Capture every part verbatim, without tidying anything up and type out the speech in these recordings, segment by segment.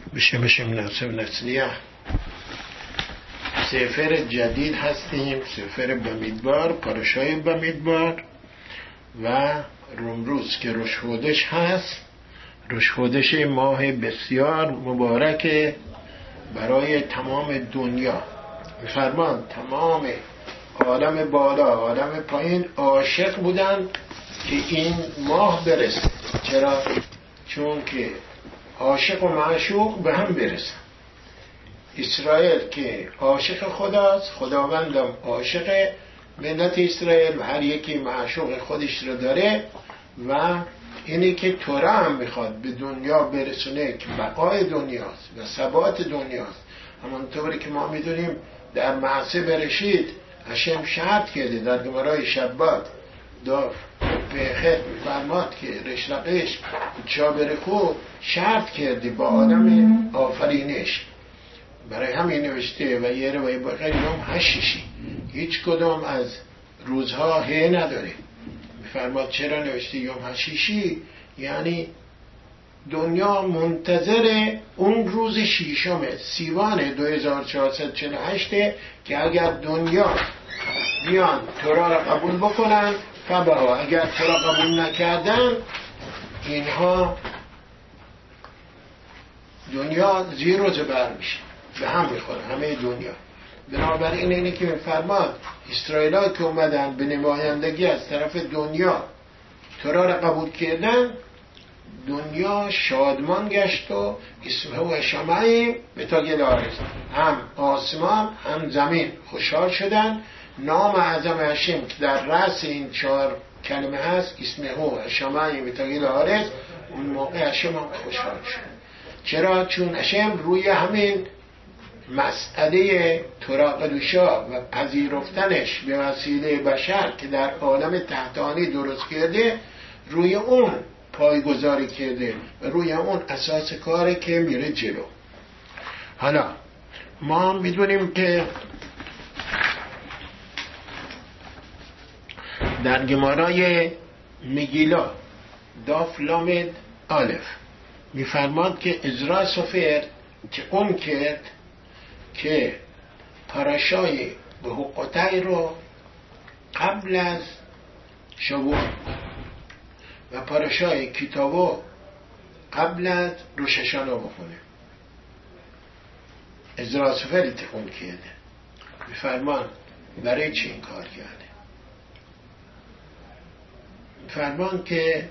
بشه بشیم نصب نسلیه. سفر جدید هستیم، سفر بمیدبار، پاراشای بمیدبار و رومروز که روشخودش هست. روشخودش ماه بسیار مبارک برای تمام دنیا. میفرمان تمام عالم بالا عالم پایین عاشق بودن که این ماه برسه. چرا؟ چون که عاشق و معشوق به هم برسن. اسرائیل که عاشق خداست، خداوندم عاشق ملت اسرائیل و هر یکی معشوق خودش رو داره و اینی که تورا هم میخواد به دنیا برسونه که بقای دنیاست و ثبات دنیاست. همانطوری که ما میدونیم در معصه برشید هشم شرط کرده در گمرای شبات دار به خط میفرماد که رشلقش چا برخو شرط کرده با آدم آفرینش. برای همین نوشته و یه روی بقیه یوم هشیشی، هیچ کدام از روزها هی نداره. میفرماد چرا نوشته یوم هشیشی؟ یعنی دنیا منتظر اون روز شیشم سیوان دو هزار و چهارصد و چهل و هشت که اگر دنیا بیان تورا را قبول بکنن فبها، اگر تورا قبول نکردن اینها دنیا زیر روز بر میشه، به هم میخوره همه دنیا. بنابراین اینه که میفرماد اسرائیل ها که اومدن به نمایندگی از طرف دنیا تورا را قبول کردن، دنیا شادمان گشت و اسمه و شمعیم به تا گل آرز، هم آسمان هم زمین خوشحال شدن. نام اعظم هشم که در رأس این چهار کلمه هست اسمه و شمعیم به تا گل آرز، اون موقع هشم هم خوشحال شد. چرا؟ چون هشم روی همین مسئله تورا قدوشا و پذیرفتنش به وسیله بشر که در عالم تحتانی درست کرده روی اون پایگذاری کرده و روی اون اساس کاره که میره جلو. حالا ما میدونیم که در گمارای مگیلا داف لامد آلف میفرماد که ازرا سفر که اون کرد که پاراشای به حقوقی رو قبل از شبوه و پاراشای کتابو قبل از روش هاشانا بخونه. ازرا سفری تکون کرده. میفرمان برای چی این کار کرده؟ میفرمان که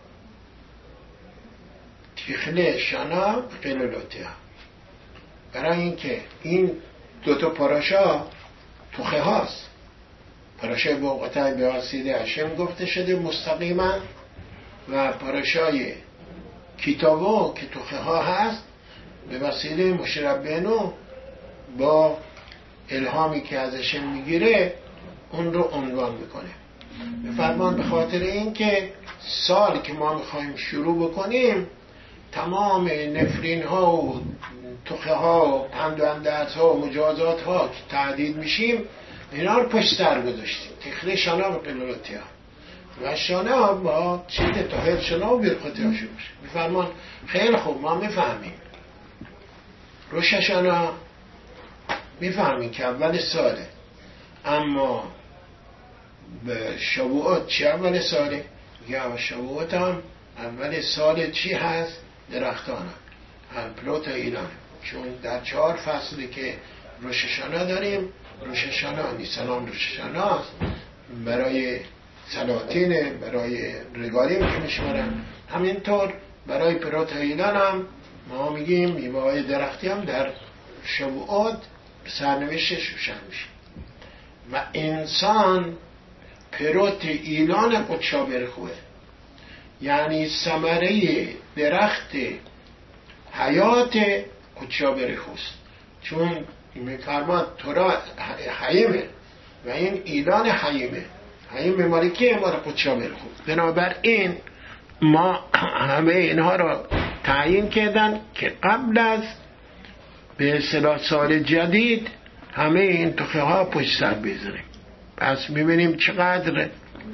تیخله شانا قلولوتیا، برای اینکه این دوتا پاراشا توخه هاست. پاراشای بوقتای به وسیله هشم گفته شده مستقیما و پاراشای کتابو که توخه ها هست به وسیله مشربینو با الهامی که از هشم میگیره اون رو عنوان میکنه. بفرمان به خاطر اینکه سال که ما میخوایم شروع بکنیم تمام نفرین ها و توخه ها و پند و اندرز ها و مجازات ها که تعدید میشیم اینا رو پشت سر گذاشتیم. تخله شانا و قلولوتی ها و شانا با چیز تاهر شانا و برخوتی ها شروع بشه. میفرمان خیلی خوب ما میفهمیم روش شانا میفهمیم که اول ساله، اما به شبوعات چی اول ساله؟ یا شبوعات هم اول سال چی هست؟ درختان هم پلوت ایلان. چون در چهار فصلی که روش هاشانا داریم، روش هاشانا نیسان روش هاشانا است برای سلاطینه، برای رگالیم که میشمارن. همینطور برای پلوت ایلان هم ما میگیم میوه های درختی هم در شبوعات سرنوشتش روشن میشه. و انسان پروت ایلان قدشا برخوه، یعنی ثمره درخت حیات قدشا برخوست. چون میفرماد تورا حیمه و این ایلان حیمه، حیم مالکی ما را قدشا برخوست. بنابراین ما همه اینها را تعیین کردن که قبل از به اصطلاح سال جدید همه این توخه ها پشت سر بذاریم. پس میبینیم چقدر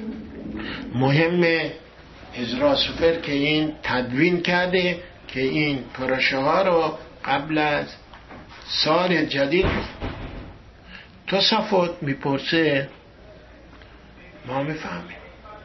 مهمه ازرا سفر که این تدوین کرده که این پروشه ها رو قبل از سال جدید توسفوت میپرسه، ما میفهمیم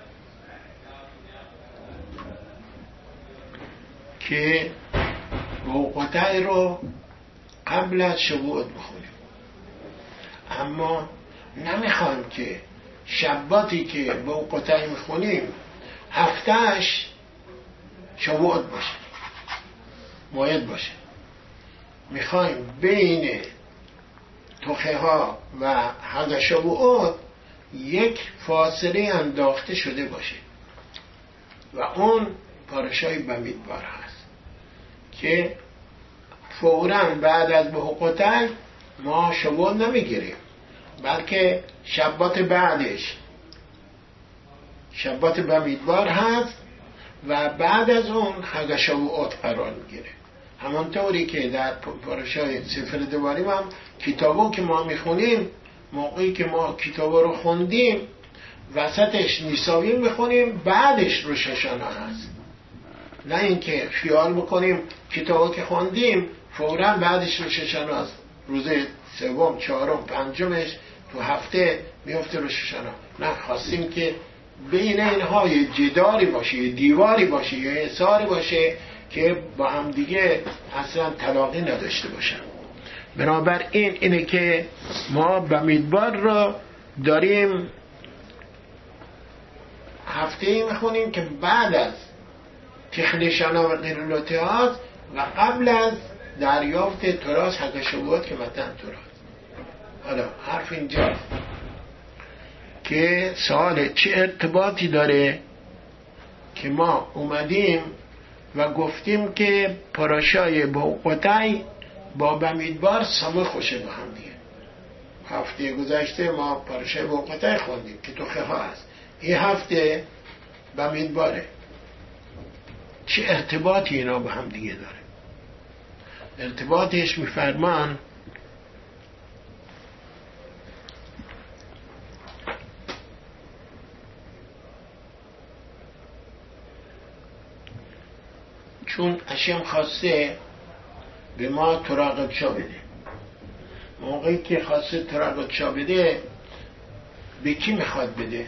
که بوقتای رو قبل از شبوت بخونیم، اما نمیخوایم که شباتی که بوقتای میخونیم هفتهش شبوت باشه، باید باشه. میخوایم بین توخه ها و حد شبوت یک فاصله انداخته شده باشه و اون پارشای بمیدوار هست که فوراً بعد از بوقتای ما شبوت نمیگیریم، بلکه شبات بعدش شبات بمیدوار هست و بعد از اون حد شبوت قرار میگیره. همانطوری که در پارشای سفر دباریم هم کتابو که ما میخونیم، موقعی که ما کتابو رو خوندیم وسطش نیساوین میخونیم، بعدش روش هاشانه هست. نه اینکه خیال میکنیم کتابو که خوندیم فوراً بعدش روش هاشانه هست، روز سوم چهارم پنجمش تو هفته میفته روش هاشانه. نه، خواستیم که بین اینها یه جداری باشه، یه دیواری باشه، یه حصاری باشه که با هم دیگه اصلا تلاقی نداشته باشن. بنابراین اینه که ما بمیدوار رو داریم هفته ای میخونیم که بعد از تخلی شنا و قیرلوتیات و قبل از دریافت تراس حق شبوت که متن تراس. حالا حرف اینجا که سوال چه ارتباطی داره که ما اومدیم و گفتیم که پاراشای بوقتای با بمیدوار سمه خوشه با هم دیگه. هفته گذشته ما پاراشای بوقتای خوندیم که تو خیلی هست، این هفته بمیدواره. چه ارتباطی اینا با هم دیگه داره؟ ارتباطش میفرمان چون اشم خواسته به ما تراقبشا بده. موقعی که خواسته تراقبشا بده به کی میخواد بده؟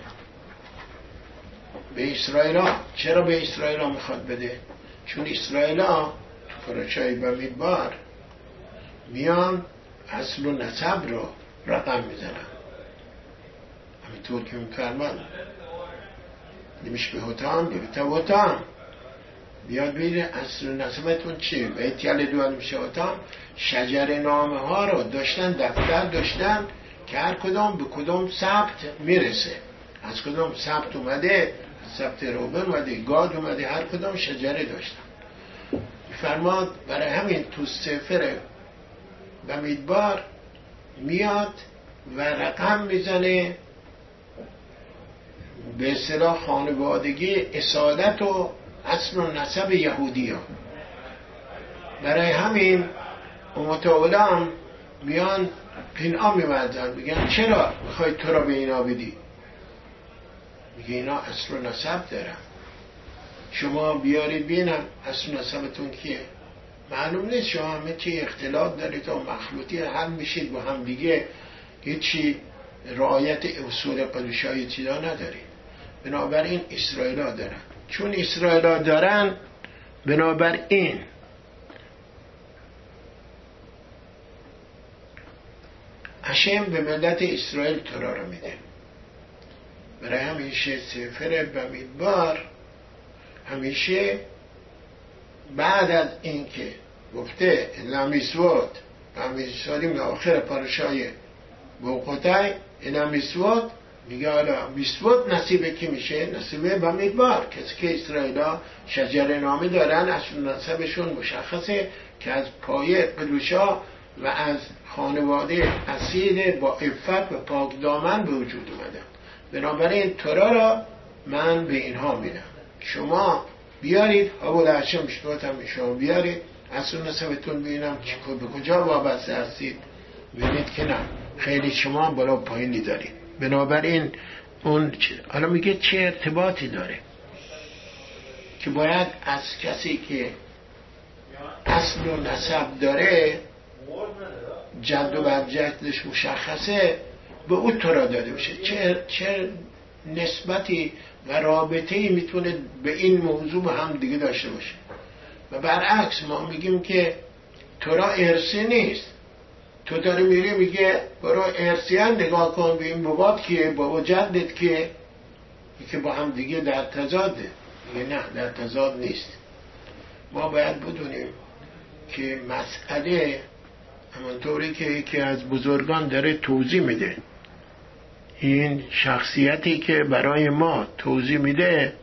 به اسرائیل. چرا به اسرائیل میخواد بده؟ چون اسرائیل تو پاراشای بمیدوار میان اصل و نسب رو رقم میزنن، همینطور که میفرمان نمیشه به هتان به هتان بیاد بگیره اصل و نسبتون چیه؟ باید یل دوان میشه هتان. شجر نامه ها رو داشتن، دفتر داشتن که هر کدام به کدام ثبت میرسه، از کدام ثبت اومده، ثبت روبن اومده، گاد اومده، هر کدام شجره داشتن. فرماد برای همین تو سفر بمیدوار میاد و رقم میزنه به اصطلاح خانوادگی اصالت و اصل و نسب یهودی ها. برای همین متعاولان میان قناع می‌ورزن، میگن چرا میخوای تو را به اینا بدی؟ میگه اینا اصل و نسب دارن، شما بیارید بینم اصل و نسبتون کیه. معلوم نیست، شما همه چی اختلاط دارید و مخلوطی حل میشید با هم دیگه، هیچی رعایت اصول قدوشای چیزا ندارید. بنابراین اسرائیل ها دارن، چون اسرائیل ها دارن بنابراین هشم به ملت اسرائیل تورا رو میده. برای همیشه سفر بمیدوار همیشه بعد از اینکه گفته لمیسوت همیشه آخر پارشای بوقتای لمیسوت میگه حالا میسوت نصیب کی میشه؟ نصیب بمیدوار، کسی که اسرائیل ها شجر نامه دارن اصل نسبشون مشخصه که از پایه قلوشا و از خانواده اصیل با عفت و پاک دامن به وجود اومدن. بنابراین تورا را من به اینها میدم، شما بیارید حبول هشم شبات هم شما بیارید اصل نسبتون ببینم به کجا وابسته هستید. ببینید که نه خیلی شما بالا پایینی دارید. بنابراین اون حالا میگه چه ارتباطی داره که باید از کسی که اصل و نسب داره، جد و برجدش مشخصه، به او تورا داده بشه. چه, چه نسبتی و رابطه‌ای میتونه به این موضوع با هم دیگه داشته باشه؟ و برعکس ما میگیم که تورا ارثی نیست. تو داری میری میگه برو ارثیان نگاه کن به این بابات که بابا جدت که که با هم دیگه در تضاده. میگه نه، در تضاد نیست. ما باید بدونیم که مسئله همانطوری که یکی از بزرگان داره توضیح میده، این شخصیتی که برای ما توضیح میده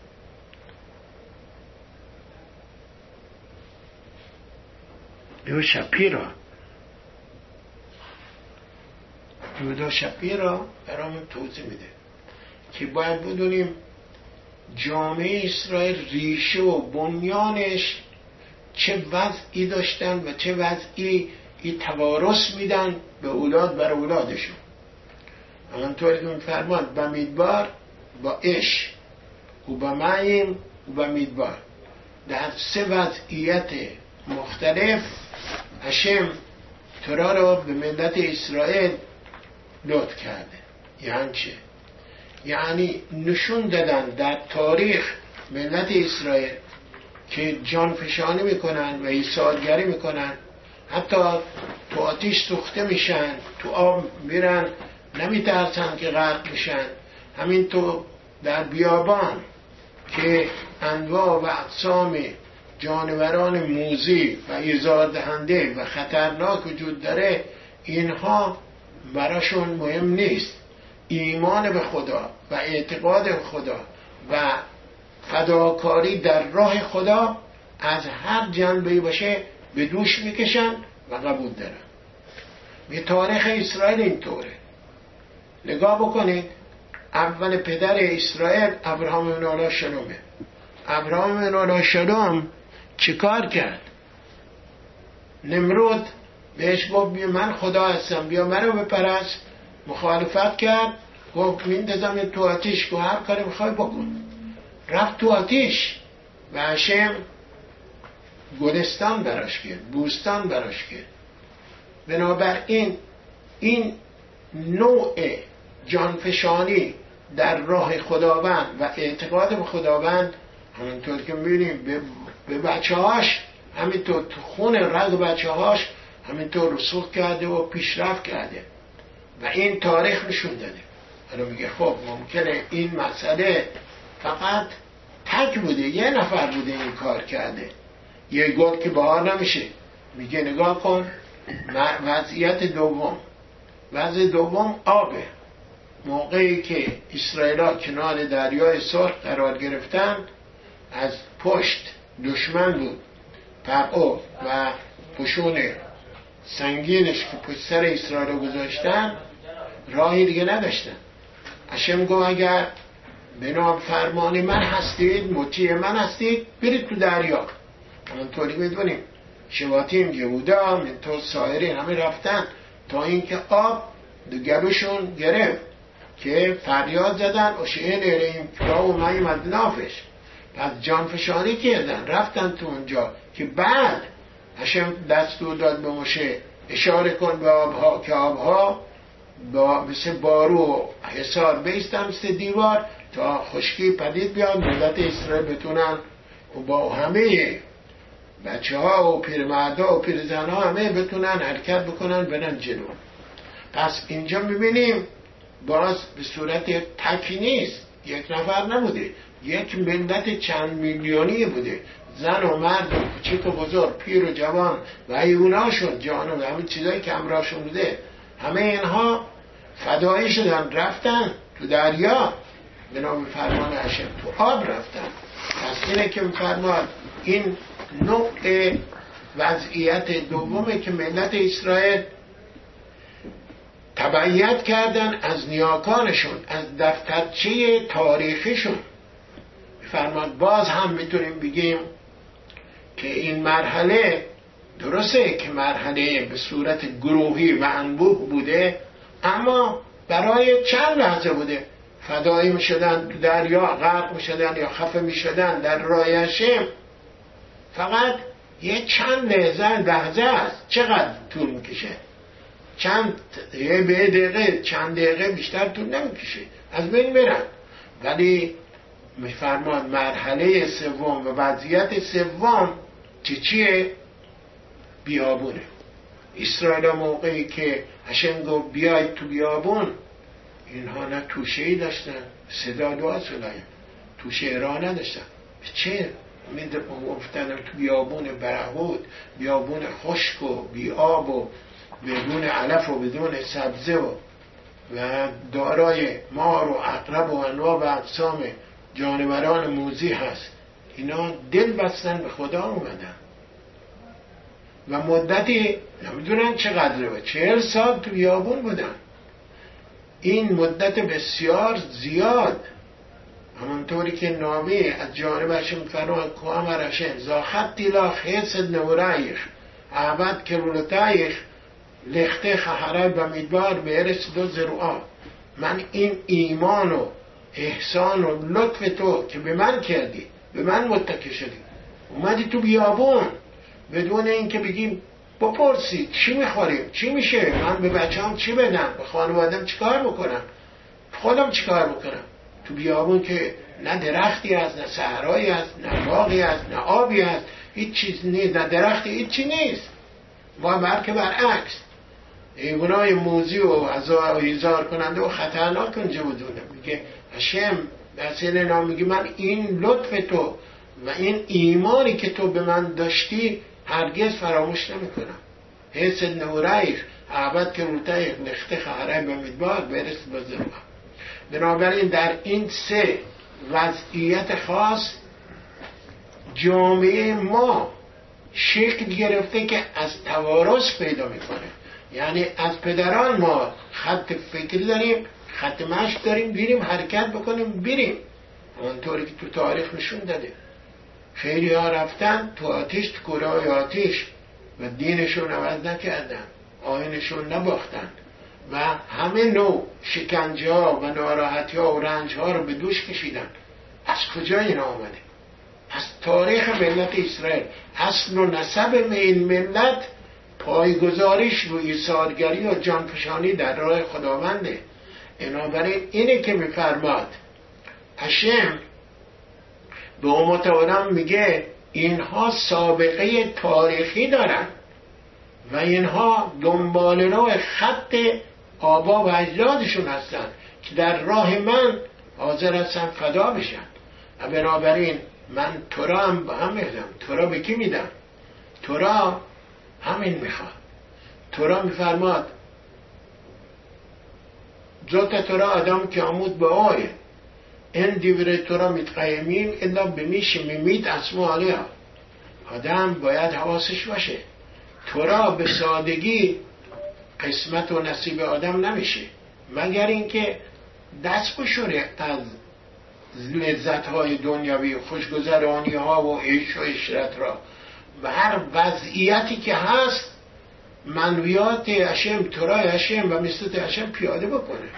یهودا شپیرا یهودا شپیرا برامون توضیح میده که باید بدونیم جامعه اسرائیل ریشه و بنیانش چه وضعی داشتن و چه وضعی ای توارث میدن به اولاد بر اولادشون. همانطوری که میفرمان بمیدبار با اش و با معیم و بمیدبار، در سه وضعیت مختلف هشم تورا را به ملت اسرائیل لطف کرده. یعنی چه؟ یعنی نشون دادن در تاریخ ملت اسرائیل که جانفشانی میکنن و ایثارگری میکنن، حتی تو آتیش سوخته میشن، تو آب میرن نمیترسن که غرق میشن، همین تو در بیابان که انواع و اقسام جانوران موذی و ایذار دهنده و خطرناک وجود داره، اینها براشون مهم نیست. ایمان به خدا و اعتقاد به خدا و فداکاری در راه خدا از هر جنبه‌ای باشه به دوش میکشن و قبول دارن. به تاریخ اسرائیل اینطوره. نگاه بکنید، اول پدر اسرائیل ابراهام بن علی شلومه. ابراهام بن علی شلوم چه کار کرد؟ نمرود بهش گفت بیا من خدا هستم، بیا منو بپرست. مخالفت کرد، گفت میندازم تو آتیش، گفت هر کاری میخوای بکن. رفت تو آتیش و هشم گلستان براش کرد، بوستان براش کرد. بنابراین این نوع جانفشانی در راه خداوند و اعتقاد به خداوند، همونطور که می‌بینیم به, به بچه هاش، همینطور تو خون رگ بچه هاش همینطور رسوخ کرده و پیشرفت کرده و این تاریخ نشون داده. حالا میگه خب ممکنه این مسئله فقط تک بوده، یه نفر بوده این کار کرده، یه گل که بهار نمیشه. میگه نگاه کن وضعیت دوم. وضع دوم آبه. موقعی که اسرائیل‌ها کنار دریای سرخ قرار گرفتن، از پشت دشمن بود، پرعو و پشون سنگینش که پشت سر اسرائیل گذاشتن، راهی دیگه نداشتن. هشم گفت اگر به نام فرمان من هستید، مطیع من هستید، برید تو دریا. همونطوری میدونیم شباتیم، یهودا، منطور سایرین همه رفتن تا اینکه آب دو گلوشون گرفت که فریاد زدن اشعه نیریم کرا و میم از نافش. پس جانفشانی کردن، رفتن تو اونجا که بعد هشم دستور داد به موشه اشاره کن به آبها که آبها با مثل بارو و حصار بیستن، مثل دیوار، تا خشکی پدید بیاد، ملت اسرائیل بتونن و با همه بچه ها و پیرمردا و پیرزن ها همه بتونن حرکت بکنن برن جلو. پس اینجا میبینیم باز به صورت تکی نیست، یک نفر نبوده، یک ملت چند میلیونی بوده، زن و مرد و کوچیک و بزرگ، پیر و جوان و حیواناشون، جان و همین چیزایی که همراهشون بوده، همه اینها فدایی شدن، رفتن تو دریا به نام فرمان هشم، تو آب رفتن. پس اینه که فرمان این نوع وضعیت دومه که ملت اسرائیل تبعیت کردن از نیاکانشون، از دفترچه تاریخیشون. فرمان باز هم میتونیم بگیم که این مرحله درسته که مرحله به صورت گروهی و انبوه بوده، اما برای چند لحظه بوده. فدایی می شدن تو دریا، غرق می شدن یا خفه می شدن در راه هشم، فقط یه چند لحظه لحظه است، چقدر طول میکشه؟ چند یه به دقیقه چند دقیقه بیشتر طول نمیکشه، از بین میرن. ولی میفرمان مرحله سوم و وضعیت سوم چی چیه؟ بیابونه. اسرائیل موقعی که هشم گفت بیاید تو بیابون، اینها نه توشه‌ای داشتن، صدا دعا سلایم توشه راه نداشتن. چه می‌گفتن تو بیابون برهود، بیابون خشک و بیاب و بدون علف و بدون سبزه و و دارای مار و عقرب و انواع و اقسام جانوران موذی هست، اینا دل بستن به خدا اومدن و مدتی نمیدونن چقدره و چهل سال تو بیابون بودن. این مدت بسیار زیاد، همونطوری که نامی از جانبش میفرمان که امرشن زا خطی لا خیصد نورایخ عبد کرولتایخ لخته خحرای و میدبار بیرس دو زروعا. من این ایمان و احسان و لطف تو که به من کردی، به من متکی شدی، اومدی تو بیابون بدون این که بگیم بپرسی چی میخوریم چی میشه، من به بچه‌ام چی بدم، به خانوادم چی کار بکنم، خودم چی کار بکنم. تو بیابون که نه درختی هست، نه صحرایی هست، نه باغی هست، نه آبی هست، هیچ چیز نیست، نه درختی، هیچ چی نیست. ما بلکه برعکس حیوانای موذی و هزار کننده و خطرناک اونجا بودونه. میگه هشم در سیر نام میگه من این لطف تو و این ایمانی که تو به من داشتی هرگز فراموش نمیکنم. حیث نورایخ عبد که روتایخ نخته خهره به میدبار برس بزرگم. بنابراین در این سه وضعیت خاص جامعه ما شکل گرفته که از توارث پیدا میکنه. یعنی از پدران ما خط فکری داریم، خط مشق داریم، بریم حرکت بکنیم بریم، اونطوری که تو تاریخ نشون داده. خیلی ها رفتن تو آتیش، تو کره آتیش و دینشون عوض نکردن، آیینشون نباختن و همه نوع شکنجه ها و ناراحتی ها و رنج ها رو به دوش کشیدن. از کجا این آمده؟ از تاریخ ملت اسرائیل. اصل و نسب این ملت پایگذاریش رو ایثارگری و جانفشانی در راه خداونده. بنابراین اینه که میفرماد هشم به امت آدم میگه اینها سابقه تاریخی دارن و اینها دنبال راه خط آبا و اجدادشون هستن که در راه من حاضر هستن فدا بشن. و بنابراین من تو را هم به هم میدم. تو را به کی میدم؟ تو را همین میخواد. تو را میفرماد ذات تو را آدم که آمود به آیه این دیوره تو را متقیمیم الا بمیش میمید اسمو علیها. آدم باید حواسش باشه. تو را به سادگی قسمت و نصیب آدم نمیشه مگر اینکه دست بشوره از لذت‌های دنیوی، خوشگذرانی ها و عیش و عشرت را و هر وضعیتی که هست منویات هشم، تورای هشم و مثلت هشم پیاده بکنه.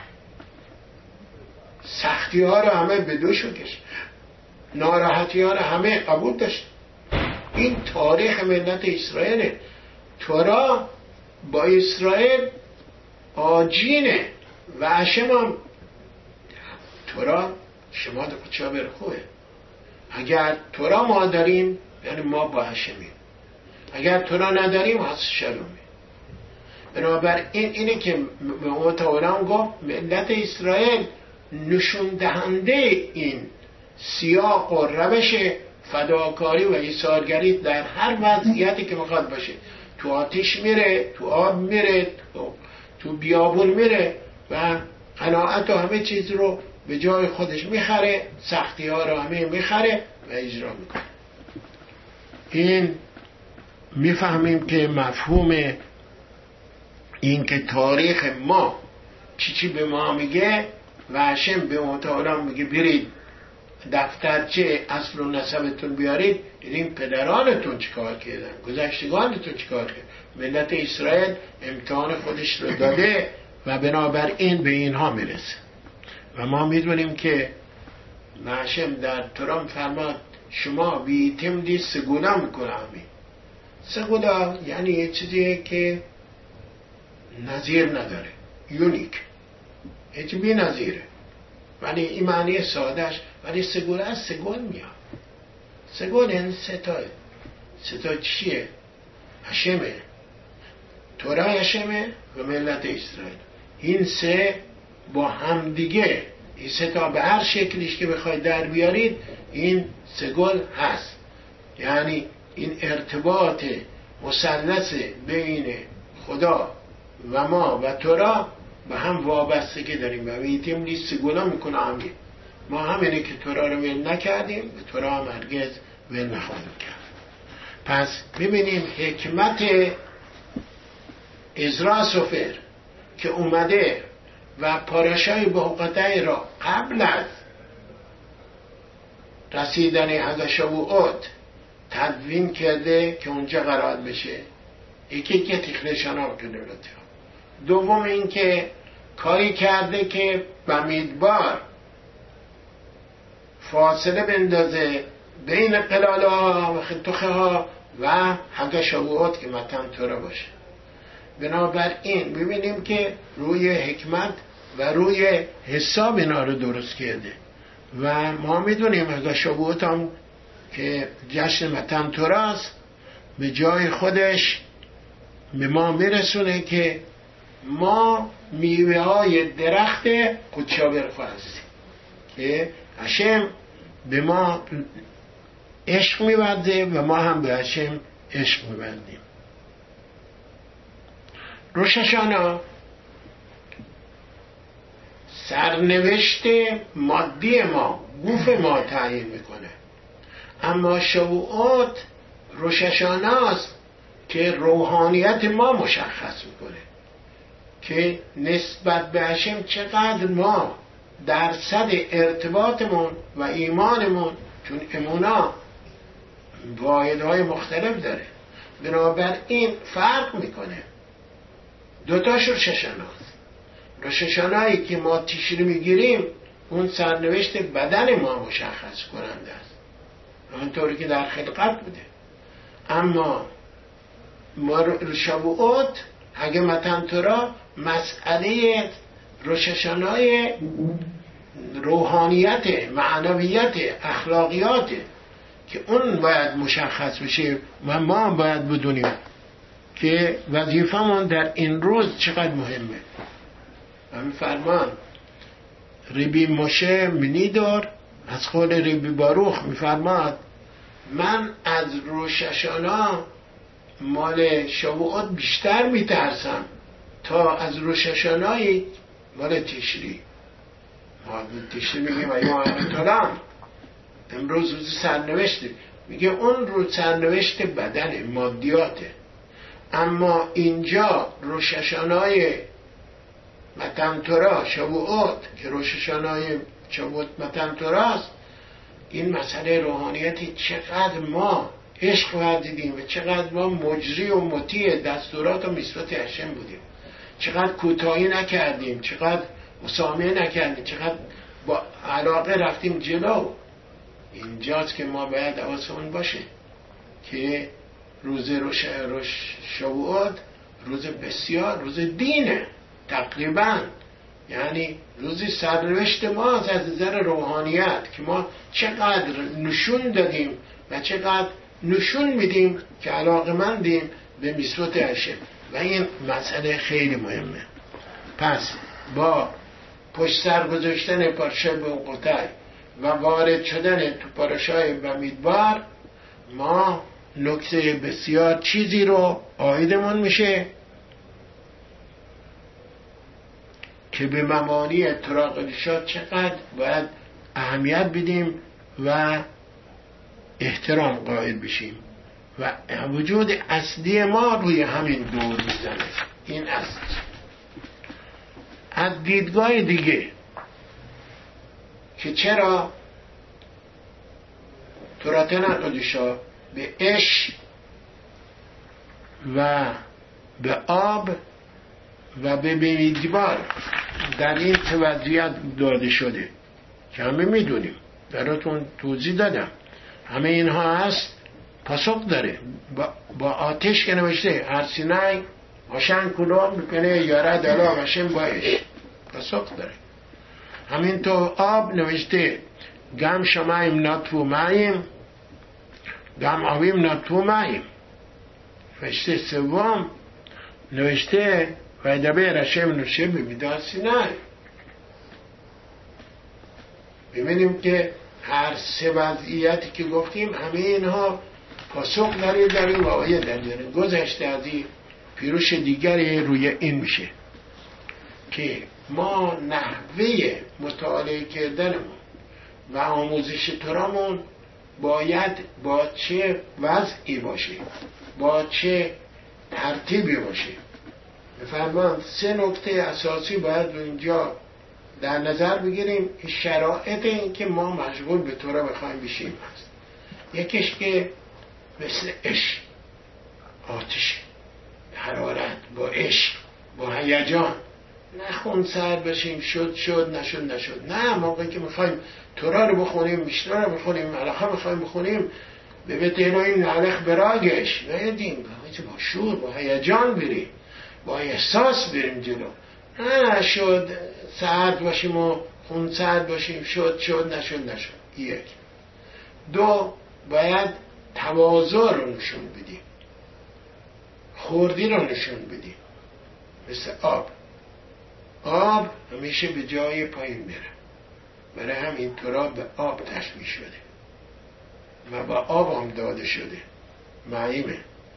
سختی ها رو همه به دوش بکشه، ناراحتی ها رو همه قبول داشت. این تاریخ ملت اسرائیل. تورا با اسرائیل آجینه و هشم هم تورا شما دو کچا برخوه. اگر تورا ما داریم یعنی ما با هشمیم، اگر تورا نداریم هست شلومیم. بنابر این اینه که متعالم گفت ملت اسرائیل نشون دهنده این سیاق و روش فداکاری و ایثارگری در هر وضعیتی که میخواد باشه. تو آتش میره، تو آب میره، تو, تو بیابون میره و قناعت و همه چیز رو به جای خودش میخره، سختی ها رو همه میخره و اجرا میکنه. این میفهمیم که مفهوم این که تاریخ ما چی چی به ما میگه و هشم به متعالم میگه برید دفترچه اصل و نسبتون بیارید، این پدرانتون چیکار کردن، گذشتگانتون چیکار کردن. ملت اسرائیل امتحان خودش رو داده و بنابراین به اینها میرسه و ما میدونیم که هشم در تورا فرماد شما بیتم دی سگولا میکنه همین سگولا یعنی یه چیزیه که نظیر نداره، یونیک، هیچ بی نظیره، ولی این معنی سادهش. ولی سگولا از سگول میاد. سگول یعنی ستای ستا چیه؟ هشمه، تورای هشمه و ملت اسرائیل. این سه با هم دیگه، این سه تا به هر شکلیش که بخواید در بیارید این سگل هست. یعنی این ارتباط مثلث بین خدا و ما و تورا به هم وابستگی داریم و میتیم نیست سگولا میکنه همین. ما همینه که تورا رو ول نکردیم و تورا هم هرگز ول نخواهیم کرد. پس ببینیم حکمت عزرا سفر که اومده و پاراشای بهقتای را قبل از رسیدن حق شبوعات تدوین کرده که اونجا قرار بشه. یکی که تخلشان ها کنه. دوم این که کاری کرده که بمیدبار فاصله بندازه بین قلاله ها و خطوخه ها و حق شبوعات که متن تورا باشه. بنابراین ببینیم که روی حکمت و روی حساب اینا رو درست کرده و ما میدونیم حق شبوعات هم که جشن متن توراست به جای خودش به ما میرسونه که ما میوه های درخت قدشابرخو هستیم که هشم به ما عشق میبنده و ما هم به هشم عشق میبندیم. روش هاشانا سرنوشت مادی ما، گوف ما تعیین میکنه، اما شبوعات روش هاشاناست که روحانیت ما مشخص میکنه که نسبت به هشم چقدر ما درصد ارتباطمون و ایمانمون، چون امونا واحدهای مختلف داره، بنابراین فرق میکنه. دوتاش روش هاشاناست. روش هاشانایی که ما تشری میگیریم اون سرنوشت بدن ما مشخص کننده است، همونطوری که در خلقت بوده. اما ما شبوعات اگه متن تورا مسئله روش هاشانای روحانیت، معنویت، اخلاقیات که اون باید مشخص بشه و ما باید بدونیم که وظیفمون در این روز چقدر مهمه. همین فرمان ربی موشه منیدار از خود ربی باروخ میفرماد من از روش هاشانا مال شبوعات بیشتر میترسم تا از روش هاشانای مال تشری. ما تشری میگیم ایمان تورام امروز روز سرنوشته، میگه اون روز سرنوشت بدن مادیاته، اما اینجا روش هاشانای متن تورا شبوعات که روش هاشانای شبوعات متن توراست، این مسئله روحانیتی چقدر ما عشق ورزیدیم و چقدر ما مجری و مطیع دستورات و میثوات هشم بودیم، چقدر کوتاهی نکردیم، چقدر مسامحه نکردیم، چقدر با علاقه رفتیم جلو. اینجاست که ما باید حواسمون باشه که روز روش روش شبوعات روز بسیار روز دینه تقریبا، یعنی روزی سرنوشت ما از نظر روحانیت که ما چقدر نشون دادیم و چقدر نشون میدیم که علاقمندیم به میثوات هشم و این مسئله خیلی مهمه. پس با پشت سر گذاشتن پارشای بهقتای و وارد شدن تو پاراشای بمیدبار ما نکته بسیار چیزی رو عایدمون میشه که به مبانی تورا قدشات چقدر باید اهمیت بدیم و احترام قائل بشیم و وجود اصلی ما روی همین دور میزنه. این اصل. از دیدگاه دیگه که چرا توراتن قدشا به عشق و به آب و به بمیدبار در این توضیحات داده شده که همه میدونیم، براتون توضیح دادم، همه اینها هست پاسخ داره. با, با آتش که نوشته هر سینای آشن کلام بکنه یاره دلا وشن باش، پاسخ داره. همینطور آب نوشته گم شمایم نطفو مایم گم آبیم نطفو مایم. نوشته سوم نوشته و دبه رشم نوشه بمیدار سینای. ببینیم که هر سه وضعیتی که گفتیم همه اینها پاسخ داره در این واقعیت داره. گذشته از این پیروش دیگری روی این میشه که ما نحوه مطالعه کردنمون و آموزش ترامون باید با چه وضعی باشه، با چه ترتیبی باشه. بفرمان سه نکته اساسی باید اینجا در نظر بگیریم. شرایط این که ما مشغول به تورا بخوایم بشیم هست. یکیش که مثل عشق، آتش، حرارت، با عشق، با هیجان، نه خونسر بشیم شد شد نشد نشد. نه، موقعی که میخوایم تورا رو بخونیم، میشنا رو بخونیم، علاقه بخوایم بخونیم، به بتینویم نالخ براگش ویدیم با شور، با هیجان بریم، با احساس بریم جلو. نه شد سرد باشیم و خونسرد باشیم شد شد نشد نشد. یک. دو، باید تواضع رو نشون بدیم، خوردی رو نشون بدیم. مثل آب، آب همیشه به جای پایین میره، برای همین تورا به آب تشبیه شده و با آب هم داده شده، معیمه.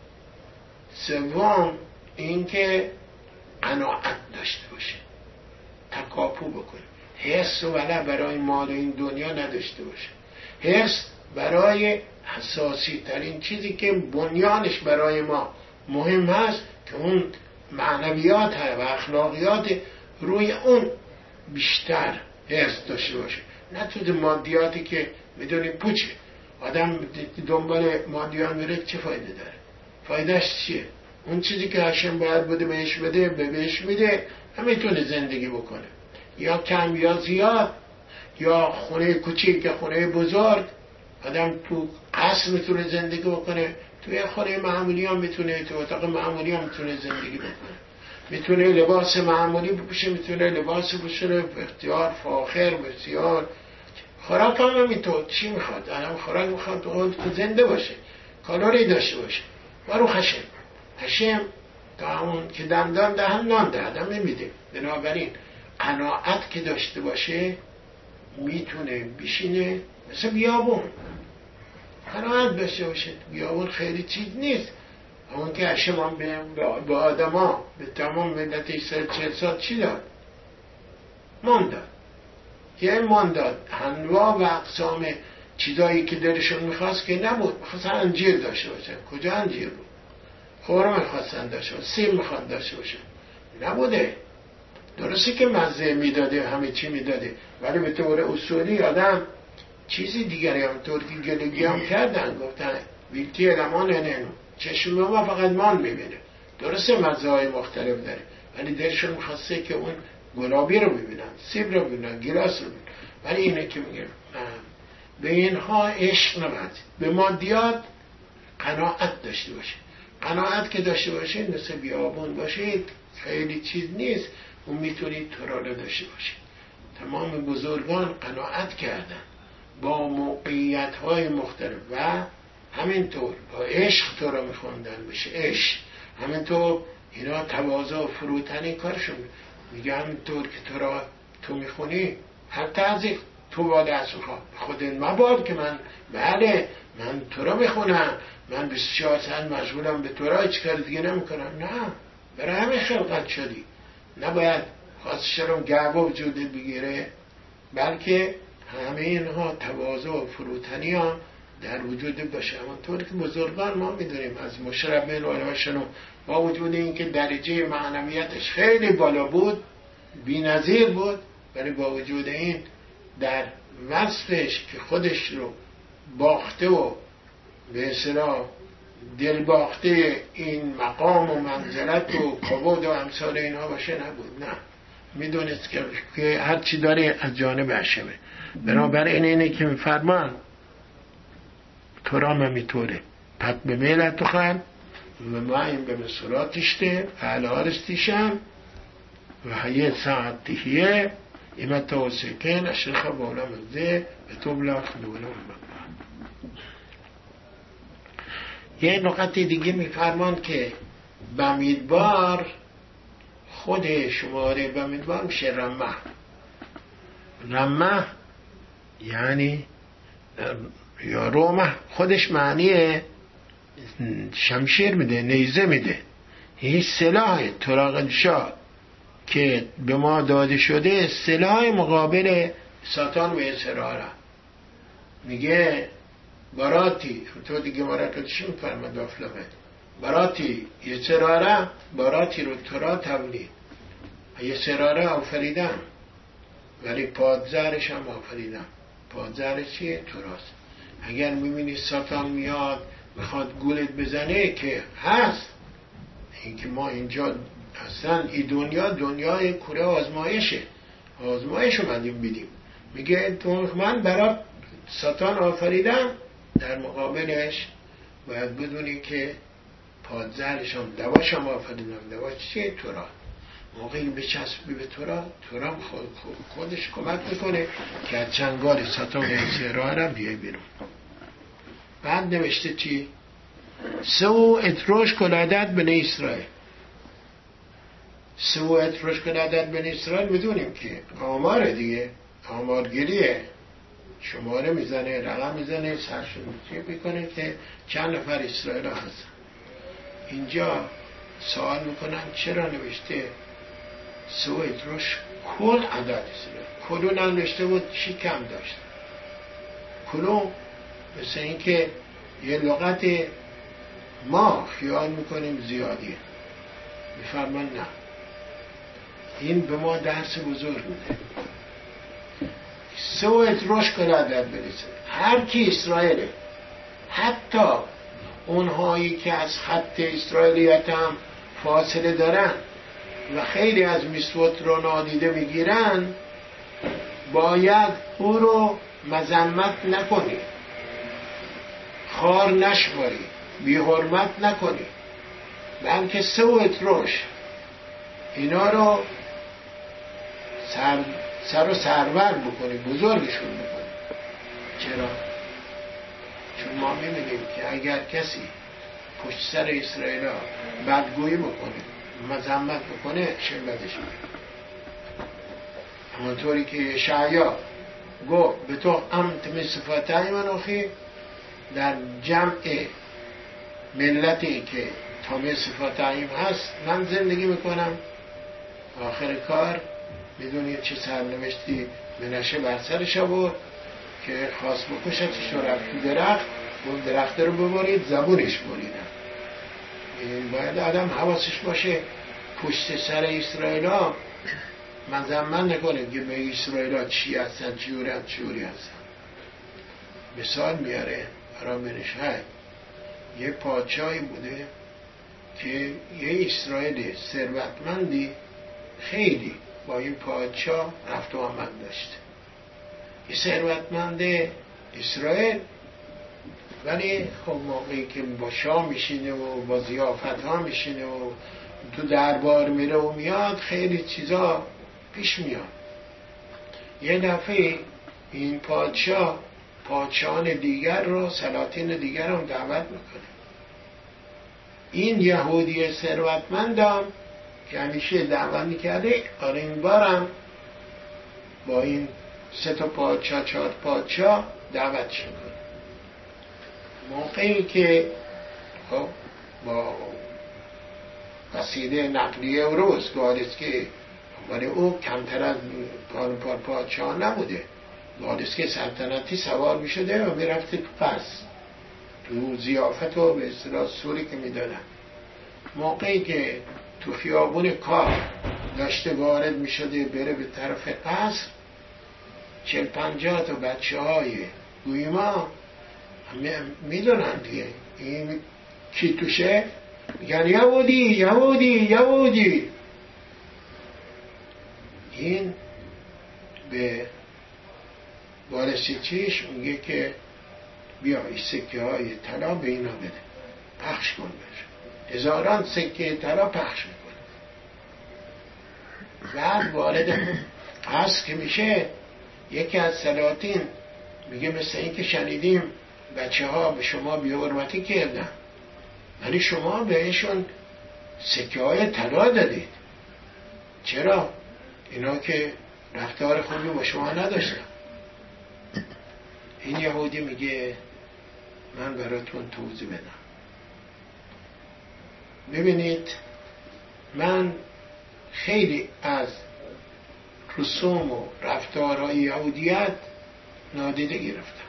سوم این که قناعت داشته باشه، تکاپو بکنه، حس و ولع برای مال این دنیا نداشته باشه. حس برای حساسی ترین چیزی که بنیانش برای ما مهم هست که اون معنویات و اخلاقیات، روی اون بیشتر حس داشته باشه، نه تو مادیاتی که میدونی پوچه. آدم دنبال مادیان میره چه فایده داره؟ فایدهش چیه؟ اون چیزی که هشم باید بده بهش بده به بهش میده، نمیتونه زندگی بکنه. یا کم یا زیاد، یا خونه کوچیک یا خونه بزرگ. آدم تو قصر میتونه زندگی بکنه، توی خونه معمولی هم میتونه، تو اتاق معمولی هم میتونه زندگی بکنه. میتونه لباس معمولی بپوشه، میتونه لباس بپوشه اختیار فاخر بسیار. خوراک هم همینطور. چی میخواد؟ آدم خوراک میخواد اون زنده باشه، کالری داشته باشه. برو خشم هشم تا همون که دندان دهن نان ده آدم نمیده. بنابراین قناعت که داشته باشه میتونه بشینه مثل بیابون، قناعت داشته باشه. بیابون خیلی چیز نیست. اون که هشم هم به آدم ها به تمام ملت سر چل سال چی داد؟ مان داد. یه مان داد. انواع و اقسام چیزایی که دلشون میخواست که نبود. میخواستن انجیر داشته باشن. کجا انجیر بود؟ خورم میخواستن داشته باشن، سیم میخواد داشته باشن، نبوده. درسته که مزه میداده، همه چی میداده، ولی به طور اصولی آدم چیزی دیگری هم طور که گلگی هم کردن، گفتن ویلتی المان ننو، چشم ما فقط مان میبینه. درسته مزه های مختلف داره، ولی دلشون میخواسته که اون گلابی رو ببینن، سیب رو ببینن، گیلاس رو ببینن. ولی اینه که میگه به اینها عشق نباید، به مادیات قناعت داشته باشه. قناعت که داشته باشید مثل بیابون باشید، خیلی چیز نیست، اون میتونید تورا رو داشته باشید. تمام بزرگان قناعت کردن با موقعیت های مختلف و همینطور با عشق تورا میخوندن بشه عشق. همینطور اینا تواضع و فروتنی کارشون. میگه همینطور که تورا تو میخونی، حتی از تو با دست میخواد خود مباد که من بله من تورا میخونم، من بیست و چهار ساعت مشغولم به تورا، هیچ کار دیگه نمیکنم. نه، برای همه خلقت شدی. نباید خواستش رو گعبه وجودت بگیره، بلکه همه اینها تواضع و فروتنی ها در وجود باشه. همونطور که بزرگان ما میدونیم از مشرب بین علمشون، با وجود این که درجه معنویتش خیلی بالا بود، بی نظیر بود، ولی با وجود این در وصفش که خودش رو باخته و به اصطلاح دل باخته این مقام و منزلت و کبود و امثال اینها باشه نبود. نه، میدونست که هر چی داره از جانب هشمه. بنابراین اینه که میفرمان تورا هم میطوره، פת במילא תאכל ומים במסורתשתה ועל הארץ תישן וחיי צעד תחיה. אם אתה עושה כן, אשריך בעולם הזה וטוב לך לעולם הבא. یه نکته دیگه میفرمان که بمیدبار خود شماره بمیدبار میشه رمه. رمه یعنی یا رومه خودش معنی شمشیر میده، نیزه میده. این سلاح تراغنشا که به ما داده شده، سلاح مقابل ساتان و اسراره. میگه باراتی تو دیگه مرکتشی میفرمد افلامه باراتی یه سراره باراتی رو ترا تولید یه سراره آفریدم ولی پادزرش هم آفریدم. پادزرش چیه؟ تراست. اگر میبینی ساتان میاد میخواد گولت بزنه که هست، این که ما اینجا اصلا این دنیا دنیای کره آزمایشه، آزمایش اومدیم بیدیم. میگه تو من برای ساتان آفریدم، در مقابلش باید بدونی که پادزرش هم دواش هم آفریدم. دواش چیه؟ تورا. موقعی بچسبی به تورا، تورا خود خودش کمک میکنه که از چنگال ساتان سراه را بیای بیرون. بعد نوشته چی؟ سو اتروش کلادت بن اسرائیل. سو اتروش کلادت بن اسرائیل بدونیم که آماره دیگه، آمارگیریه، شماره میزنه، رقم میزنه، سرشناسی میکنه که چند نفر اسرائیل هستن. اینجا سوال میکنن چرا نوشته سو اتروش کل عدد اسرائیل؟ کلو ننوشته بود چی کم داشت؟ کلو مثل این که یه لغت ما خیال میکنیم زیادیه. میفرمان نه، این به ما درس بزرگ میده. سویت روش کنه در بریسه هر کی اسرائیله، حتی اونهایی که از خط اسرائیلیت هم فاصله دارن و خیلی از میسوت رو نادیده میگیرن، باید او رو مذمت نکنی، خار نشماری، بی حرمت نکنی، بلکه سویت روش اینا رو سر سر و سرور بکنی، بزرگشون بکنی. چرا؟ چون ما می‌بینیم که اگر کسی پشت سر اسرائیل ها بدگویی بکنه، مذمت بکنه، شنبدش می‌کنه. همونطوری که شعیا گو به تو امت من صفاتای منوخی، در جمع ملتی که تامه صفاتاییم هست من زندگی میکنم. آخر کار میدونید چه سرنوشتی منشه بر سرش آورد که خواست بکشتش و رفت تو درخت، اون درخت رو ببرید، زبونش بریدن. این باید آدم حواسش باشه پشت سر اسرائیل ها مذمت نکنه که به اسرائیل ها چی هستن، چیوری هستن، چیوری هستن. مثال میاره برای منشه یه پادشاهی بوده که یه اسرائیل ثروتمندی خیلی با این پادشاه رفت و آمد داشت. این ثروتمند اسرائیل ولی خب موقعی که با شاه میشینه و با ضیافت ها میشینه و تو دربار میره و میاد، خیلی چیزا پیش میاد. یه دفعه این پادشاه پادشاهان دیگر رو، سلاطین دیگر رو دعوت میکنه. این یهودی ثروتمندم که همیشه دعوت میکرده، آره این بارم با این سه تا پادشاه چهار پادشاه دعوتش میکنه. موقعی که خب با وسیله نقلیه و روز گاهست که ولی او کمتر از پار پار پادشاه نبوده، گاهست که سلطنتی سوار میشده و میرفته تو قصر، تو ضیافت و به اصطلاح سوری که میدادن. موقعی که تو خیابون کار داشته وارد می شده بره به طرف قصر، چل پنجاه تا بچه های گویما می دونن دیگه این کی توشه، میگن یهودی یهودی یهودی. این به وارسی چیش میگه که بیا این سکه های طلا به اینا بده. پخش کن بشه. هزاران سکه طلا پخش میکنه. بعد وارد هست که میشه، یکی از سلاطین میگه مثل این که شنیدیم بچه ها به شما بی‌حرمتی کردن، ولی شما بهشون سکه های طلا دادید. چرا؟ اینا که رفتار خوبی با شما نداشتن. این یهودی میگه من براتون توضیح بدم. ببینید من خیلی از رسوم و رفتارهای یهودیت نادیده گرفتم.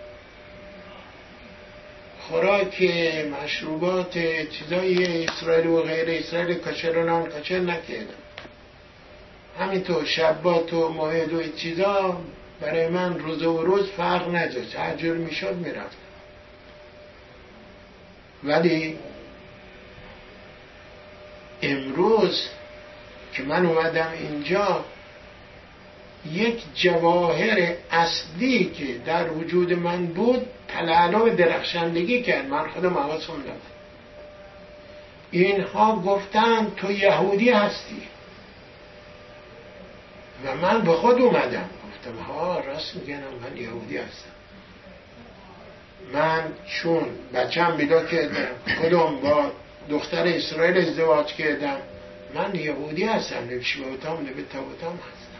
خوراک، مشروبات، چیزای اسرائیل و غیر اسرائیل کاشر و نان کاشر نکردم. همینطور شبات و موعد و چیزا برای من روز و روز فرق نداشت، هر جور میشد میرفتم. ولی امروز که من اومدم اینجا، یک جواهر اصلی که در وجود من بود تلالو درخشندگی کرد. من خودم آواز خوندم، اینها گفتن تو یهودی هستی و من به خود اومدم گفتم ها راست میگن، من یهودی هستم. من چون بچم بیدا کردم، خودم با دختر اسرائیل ازدواج کردم، من یهودی هستم، نبشی باوتام نبی تاوتام هستم.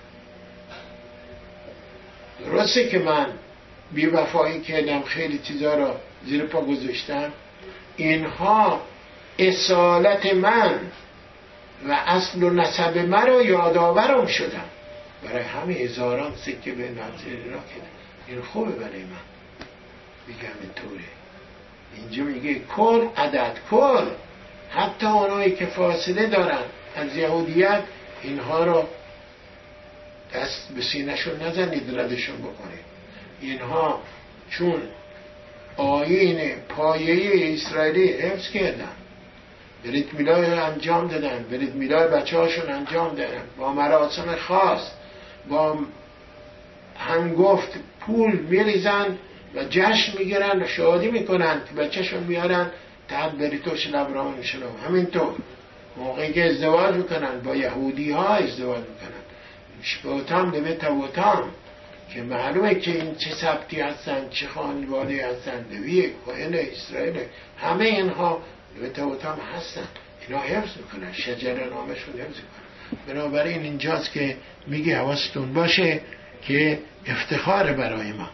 درسته که من بی وفایی کردم، خیلی چیزا را زیر پا گذاشتم، اینها اصالت من و اصل و نسب من رو یادآورم شدم. برای همه هزاران سکه به نظر را کردم. این خوبه برای من میگم اینطوره. اینجا میگه کل عدد کل، حتی اونایی که فاصله دارن از یهودیت، اینها رو دست به سینه‌شون نزنید، ردشون بکنید. اینها چون آیین پایه‌ای اسرائیلی حفظ کردن، بریت میلای انجام دادن، بریت میلای بچه هاشون انجام دادن با مراسم خاص، با هنگفت پول میریزن و جشن میگیرن و شادی میکنن که بچهشون میارن تحت بریتوش لبرامون شلوم. همینطور موقعی که ازدواج میکنن با یهودی ها ازدواج میکنن، شبوتام دوی تاوتام که معلومه که این چه سبتی هستن، چه خانواده هستن، دوی کوهن اسرائیل، همه اینها دوی تاوتام هستن. اینا حفظ میکنن، شجر نامشون حفظ میکنن. بنابراین اینجاست که میگه حواستون باشه که افتخار برای ما.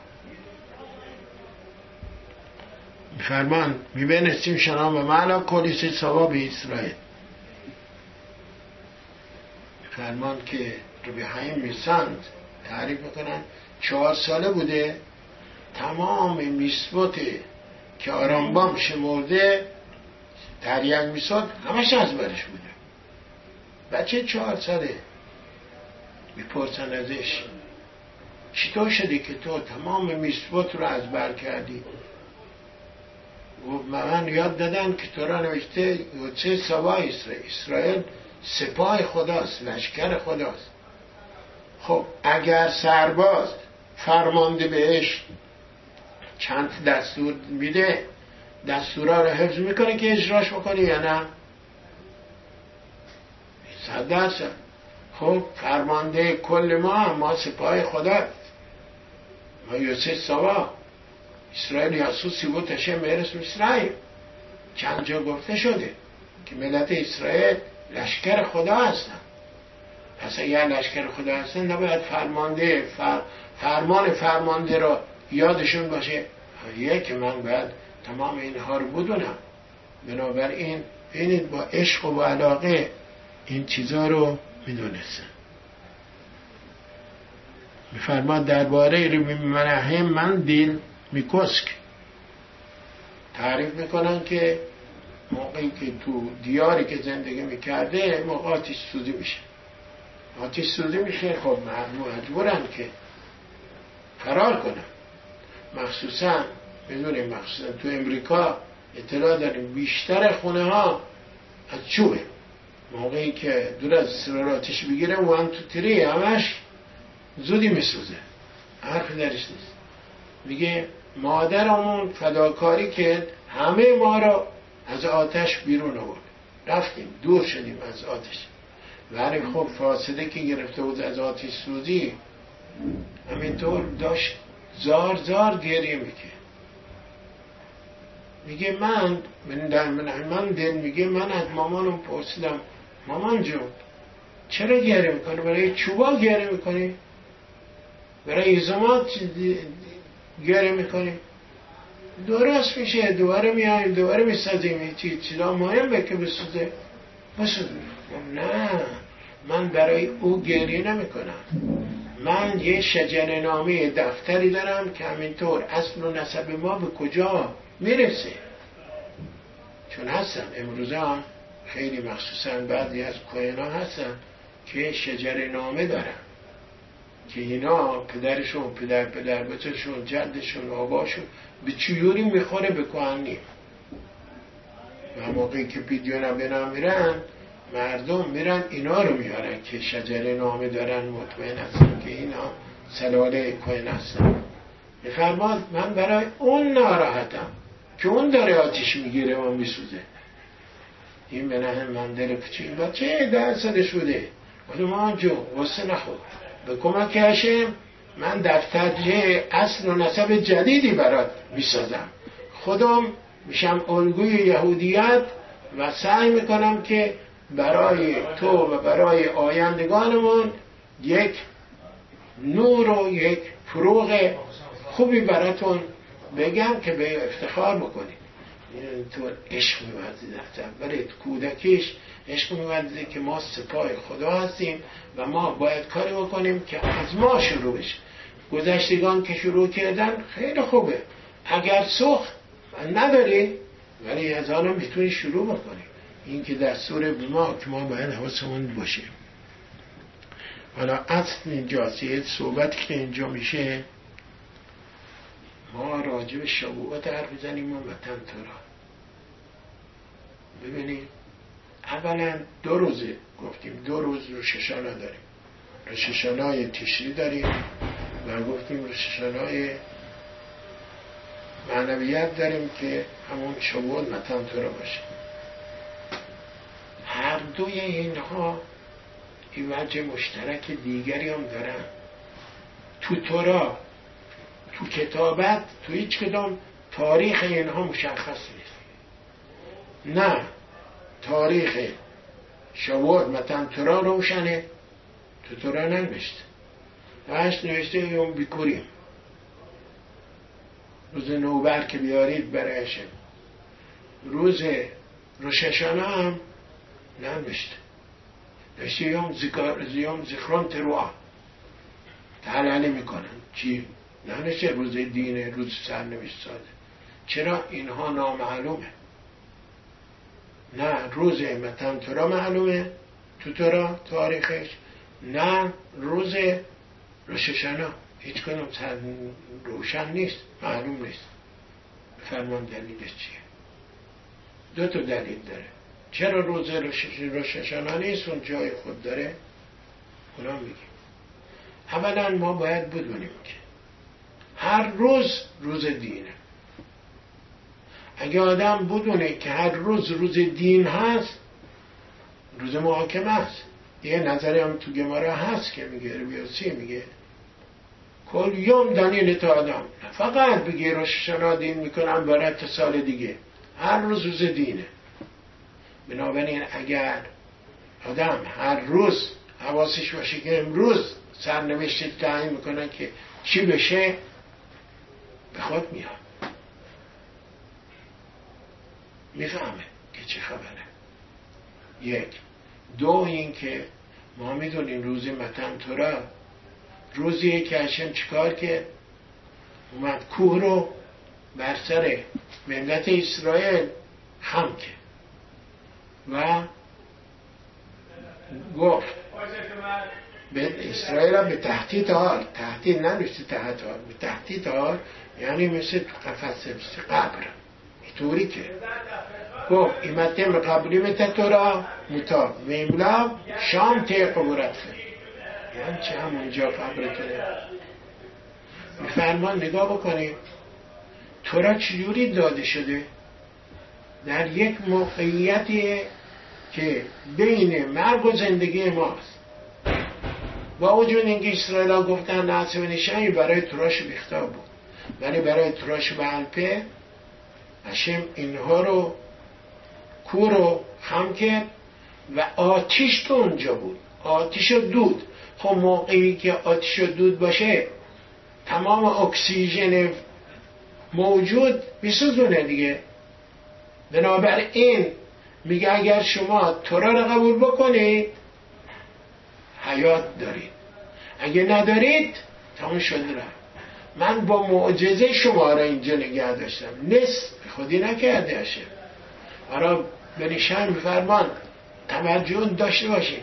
فرمان میبینستیم شنام و معلا کلیسی ثواب اسرائیل. فرمان که ربی حیم میسند تعریف میکنن چهار ساله بوده، تمام میسوت که آرامبام شمرده تریق میساد همش از برش بوده. بچه چهار ساله میپرسن ازش چطور شده که تو تمام میسوت رو از بر کردی؟ و من یاد دادن که تو را نوشته یوچه سوا اسرائیل، اسرائیل سپاه خداست، لشکر خداست. خب اگر سرباز فرمانده بهش چند دستور میده، دستورها رو حفظ میکنه که اجراش بکنه یا نه؟ صد درصد. خب فرمانده کل ما ما سپاه خداست، ما یوچه سوا اسرائیل یاسو سیبو تشه میرس اسرائیل. چند جا گفته شده که ملت اسرائیل لشکر خدا هستن. پس اگر لشکر خدا هستن نباید فرمانده فر... فرمان فرمانده رو یادشون باشه. یک من باید تمام اینها رو بدونم. بنابراین این با عشق و با علاقه این چیزا رو میدونستن. میفرماد درباره ربی مناهم من دیل میکسک تعریف میکنن که موقعی که تو دیاری که زندگی میکرده موقع آتش سوزی میشه آتش سوزی میشه خب مجبورن که فرار کنن. مخصوصا بدونیم مخصوصا تو امریکا اطلاع داریم بیشتر خونه ها از چوبه. موقعی که دور از سرار آتش بگیره وان تو تری همش زودی میسوزه، حرفی درش نیست. میگه مادرمون فداکاری کرد همه ما رو از آتش بیرون آورد. رفتیم دور شدیم از آتش، ولی خب فاسده که گرفته بود از آتش سوزی همینطور داشت زار زار گریه میکنه. میگه من من من, من دل میگه من از مامانم پرسیدم مامان جون چرا گریه میکنی؟ برای چوبا گریه میکنی؟ برای ایزامات گریه میکنی؟ درست میشه، دوباره میایم دوباره میسازیم، چی چیزا مهمه که بسوزه بسوزه. نه، من برای او گریه نمیکنم. من یه شجره نامه دفتری دارم که همینطور اصل و نسب ما به کجا میرسه. چون هستن امروزه هم خیلی مخصوصا بعضی از کوهنا هستن که شجره نامه دارن که اینا پدرشون پدر پدر بچه‌شون جدشون آباشون به چیوری میخوره به کهنی. و موقعی که پیدیونا بنا میرن مردم میرن اینا رو میارن که شجره نامه دارن، مطمئن هستن که اینا سلاله کوهن هستن. میفرماد من برای اون ناراحتم که اون داره آتیش میگیره و میسوزه. این به نه من دل کوچیک بچه ده سالش بوده ولی ما جو واسه نخود به کمک هشم من دفترچه اصل و نسب جدیدی برات میسازم. خودم میشم الگوی یهودیت و سعی میکنم که برای تو و برای آیندگانمون یک نور و یک فروغ خوبی براتون بگم که به افتخار بکنی. اینطور عشق می‌ورزید دفتر برای کودکیش عشق می‌ورزید که ما سپاه خدا هستیم و ما باید کاری بکنیم که از ما شروع بشه. گذشتگان که شروع کردن خیلی خوبه، اگر سوخت نداری ولی از آن میتونی شروع بکنی. این که دستور به ما که ما باید حواسمون باشه. حالا اصل اینجاست، یه صحبت که اینجا میشه ما راجع به شبوات حرف بزنیم و وطن تورا. ببینید اولا دو روزه گفتیم، دو روز روش هاشانا داریم. روش هاشانای تشری داریم و گفتیم روش هاشانای معنویت داریم که همون شبوات وطن تورا باشه. هر دوی اینها این وجه مشترک دیگری هم دارن. تو تورا تو کتابت تو هیچ کدام تاریخ اینها مشخص نیست. نه تاریخ شوال متن تورا روشنه، تو تورا ننوشته. هشت نوشته یوم بیکوریم، روز نوبر که بیارید برایشه. روز روش هاشانا هم ننوشته، نوشته یوم ذکر یوم ذکران تروعا تعالی میکنن چی؟ ننوشته روز دینه، روز سرنوشت ساده. چرا اینها نامعلومه؟ نه روز متن تورا معلومه تو تورا تاریخش، نه روز روش هاشانا هیچ کنم روشن نیست، معلوم نیست. فرمان دلیلش چیه؟ دو تا دلیل داره. چرا روز روش هاشانا نیست اون جای خود داره؟ اونا میگیم. اولا ما باید بدونیم که هر روز روز دینه. اگه آدم بدونه که هر روز روز دین هست، روز محاکمه هست. یه نظری هم تو گمارا هست که میگه ربیاسی میگه کل یوم دلیل تا آدم، فقط بگه روش هاشانا دین میکنم برای تا سال دیگه، هر روز روز دینه. بنابراین اگر آدم هر روز حواسش باشه که امروز سرنوشت تعیین میکنن که چی بشه، به خود میاد میفهمه که چه خبره. یک دو این که ما میدونیم روز متن تورا روزیه که هشم چیکار کرد؟ اومد کوه رو بر سر ملت اسرائیل خم کرد و گفت به اسرائیل هم به تحتیت حال، تحتیت ننوشته تحت حال، به تحتیت حال یعنی مثل تو قفصه، مثل قبر اینطوری که گفت ایمتم قبلی متن تورا متا و املا شام تی قبورت خیلی، یعنی چه همونجا قبرتونه. میفرمان نگاه بکنید تورا چجوری داده شده؟ در یک موقعیتی که بین مرگ و زندگی ماست. با وجود اینکه اسرائیل ها گفتن نصب نشانی برای تراش بیختا بود، ولی برای تراش به الپه هشم اینها رو کور رو خم کرد و آتیش تو اونجا بود، آتیش و دود. خب موقعی که آتیش و دود باشه تمام اکسیژن موجود میسوزونه دیگه. بنابراین میگه اگر شما تورا رو قبول بکنید حیات دارید، اگه ندارید تمام شد رفت. من با معجزه شما را اینجا نگه داشتم، نصف خودی نکرده هاشم. برای بنیشن بفرمان توجه داشته باشید.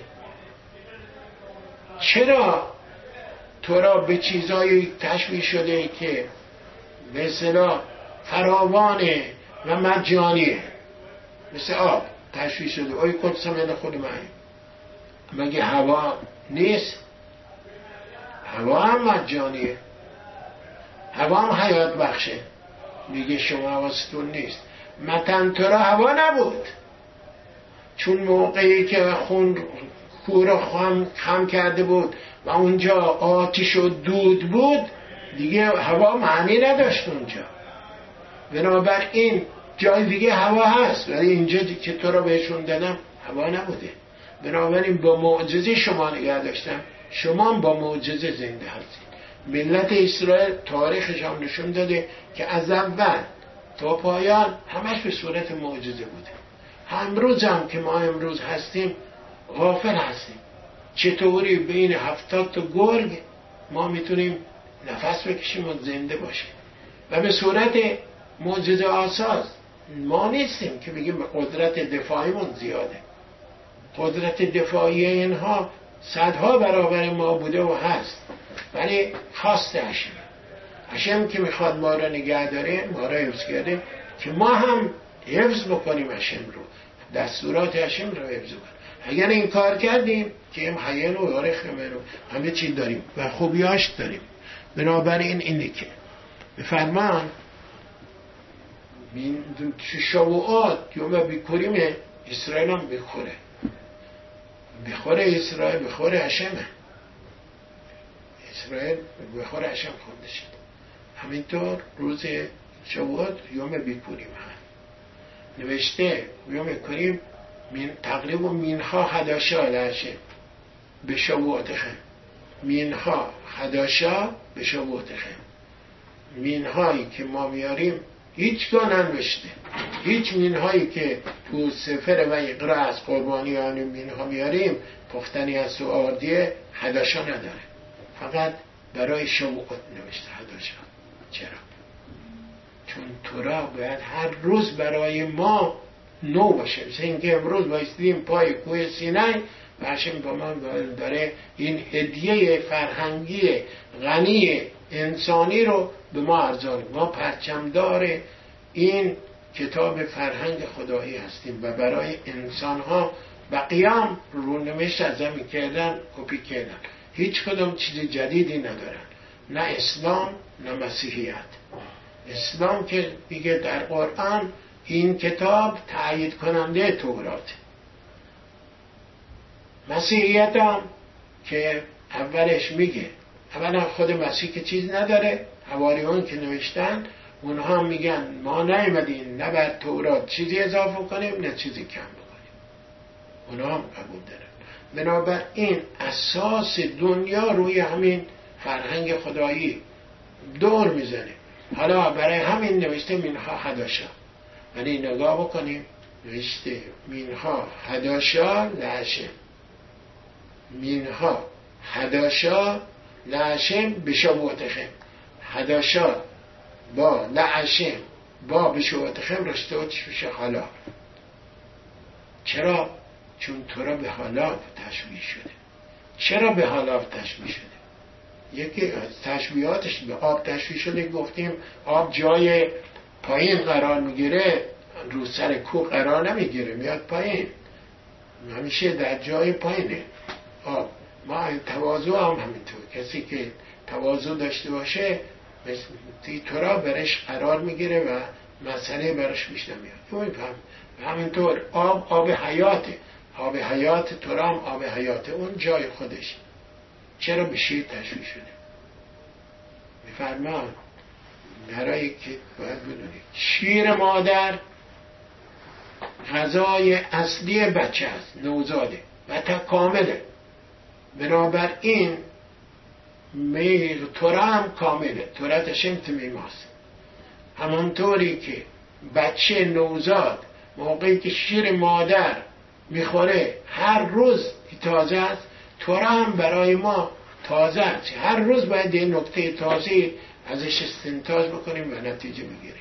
چرا تورا به چیزایی تشبیه شده که به اصطلاح فراوانه و مجانیه، مثل آب تشبیه شده؟ اوی قدس من خود من، مگه هوا نیست؟ هوا هم مجانیه، هوا هم حیات بخشه. میگه شما حواستون نیست، متن تورا هوا نبود، چون موقعی که خون کور خم, خم کرده بود و اونجا آتش و دود بود دیگه هوا معنی نداشت اونجا. بنابراین جای دیگه هوا هست، ولی اینجا که تو را بهشون دادم هوا نبوده. بنابراین با معجزه شما نگه داشتم، شما هم با معجزه زنده هستید. ملت اسرائیل تاریخش هم نشون داده که از اول تا پایان همش به صورت معجزه بوده. امروز هم که ما امروز هستیم غافل هستیم چطوری بین هفتاد تا گرگ ما میتونیم نفس بکشیم و زنده باشیم و به صورت معجزه آساز. ما نیستیم که بگیم قدرت دفاعیمون زیاده، قدرت دفاعی اینها صدها برابر ما بوده و هست، ولی خواست هشم هشم که میخواد ما را نگه داره، ما را حفظ کرده که ما هم حفظ بکنیم هشم رو، دستورات هشم رو حفظ کنیم. اگر این کار کردیم که این حیل و یارخ رو همه چی داریم و خوبیاش داریم. بنابراین اینه که بفرمان شبوعات یوم بیکوریم اسرائیل هم بخوره، بخوره اسرائیل، بخوره هشمه، اسرائیل بخوره هشم خونده شد. همینطور روز شبوعات یوم بیکوریم هم نوشته یوم بیکوریم من تقریبا مینها هداشا لحشه به شبوعاتخه، مینها هداشا به شبوعاتخه. مینهایی که ما میاریم هیچ گاه ننوشته، هیچ مینهایی که تو سفر و اقرا از قربانیان مینها میاریم پختنی از تو آردیه هداشا نداره، فقط برای شبوعات نوشته هداشا. چرا؟ چون تورا باید هر روز برای ما نو باشه. مثل اینکه امروز بایستیم پای کوه سینای و هشم با ما داره این هدیه فرهنگی غنی انسانی رو به ما ارزان. ما پرچمدار این کتاب فرهنگ خدایی هستیم و برای انسانها و قیام رونوشت از زمین کردن، کپی کردن. هیچ کدام چیز جدیدی ندارن، نه اسلام نه مسیحیت. اسلام که دیگه در قرآن این کتاب تأیید کننده تورات، مسیحیت هم که اولش میگه اولا خود مسیح که چیز نداره، حواریون که نوشتن اونها میگن ما نیامدیم نه بر تورات چیزی اضافه کنیم نه چیزی کم بکنیم، اونها هم قبول دارن. بنابراین اساس دنیا روی همین فرهنگ خدایی دور میزنه. حالا برای همین نوشته مینها هداشا، ولی نگاه بکنیم نوشته مینها هداشا لهشم، مینها هداشا لهشم بشبوعتخم. هداشا با لهشم با بشبوعتخم رشته و چی میشه؟ حالا. چرا؟ چون تورا به حالا تشبیه شده. چرا به حالا تشبیه شده؟ یکی از تشبیهاتش به آب تشبیه شده، گفتیم آب جای پایین قرار میگیره، رو سر کوه قرار نمیگیره، میاد پایین، همیشه در جای پایینه آب. ما تواضع هم همینطور، کسی که تواضع داشته باشه تی تورا برش قرار میگیره و مسئله براش پیش نمیاد. همینطور آب آب حیاته، آب حیات تو را هم آب حیاته، اون جای خودش. چرا به شیر تشبیه شده؟ میفرمان برای که باید بدونید شیر مادر غذای اصلی بچه است، نوزاده و تا کامله. بنابراین میل تورا هم کامله، تورا تشم تمیماست. همانطوری که بچه نوزاد موقعی که شیر مادر میخوره هر روز تازه است، تورا هم برای ما تازه است. هر روز باید یه نکته تازه ازش استنتاج بکنیم و نتیجه بگیریم.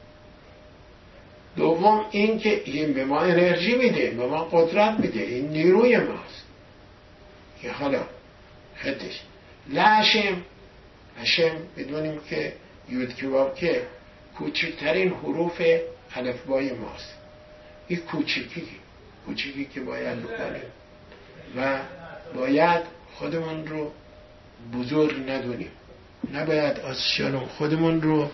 دوم این که این به ما انرژی میده، به ما قدرت میده، این نیروی ماست. که حالا خطش لاشم هشم بدونیم که یود که واقع کوچکترین حروف الفبای ماست. این کوچکی کوچکی که باید بکنیم و باید خودمون رو بزرگ ندونیم، نباید از شانم خودمون رو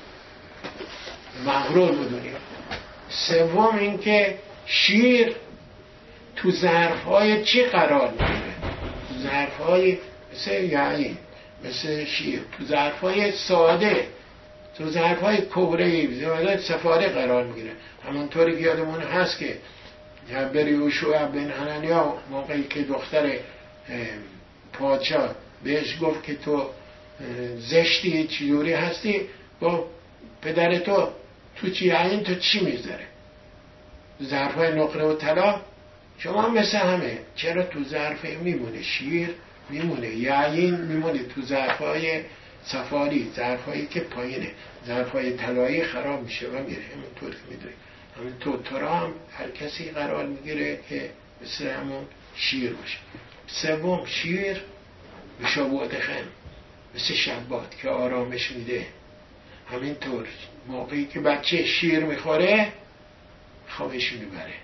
مغرور بدونیم. سوم این که شیر تو ظرف‌های چی قرار میگیره؟ تو ظرف‌های مثل یعنی مثل شیر تو ظرف‌های ساده، تو ظرف‌های کبره‌ای زیادت سفاره قرار میگیره. همونطوری که یادمون هست که جبر یوشع بن حنانیا موقعی که دختر پادشاه بهش گفت که تو زشتی چجوری هستی، با پدر تو تو چی این تو چی میذاره؟ ظرفای نقره و طلا. شما مثل همه چرا تو ظرف میمونه شیر میمونه، یعین میمونه تو ظرفای سفاری، ظرفایی که پایینه، ظرفای طلایی خراب میشه و میره. همونطور که میدونید همونطور تورا هم هر کسی قرار میگیره که مثل همون شیر باشه. سوم شیر به شبوت خم مثل شبات که آرامش میده. همینطور موقعی که بچه شیر میخوره خوابش میبره،